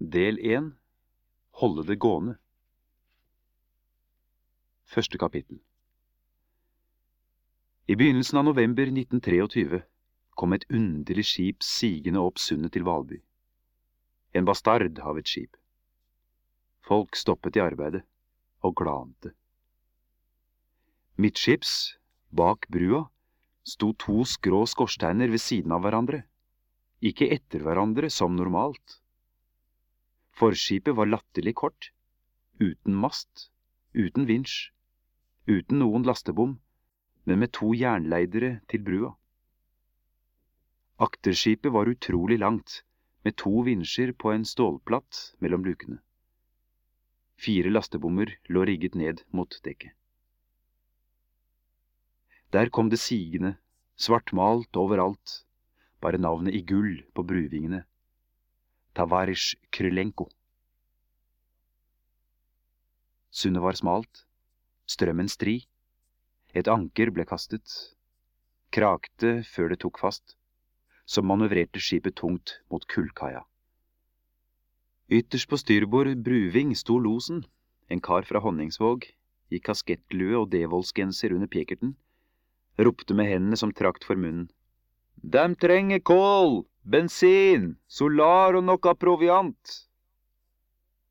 Del 1. Holde det gående. Første kapittel. I begynnelsen av november 1923 kom et underlig skip sigende opp sundet til Valby. En bastard av et skip. Folk stoppet i arbeidet og glante. Midtskips, bak brua, sto to skrå skorsteiner ved siden av hverandre, ikke etter hverandre som normalt. Forskipet var latterlig kort, uten mast, uten vinsj, uten noen lastebom, men med to jernleidere til brua. Akterskipet var utrolig langt, med to vinsjer på en stålplatt mellom lukene. 4 lastebommer lå rigget ned mot dekket. Der kom det sigende, svartmalt overalt, bare navnet i gull på bruvingene. Tavarish Krylenko. Sundet var smalt, strømmen stri. Et anker ble kastet, krakte før det tok fast, så manøvrerte skipet tungt mot kullkaia. Ytterst på styrbord bruving sto losen, en kar fra Honningsvåg, i kaskettlue og devolsgenser under pjekerten, ropte med hendene som trakt for munnen. «Dem trenger kål, bensin, solar og nokka proviant!»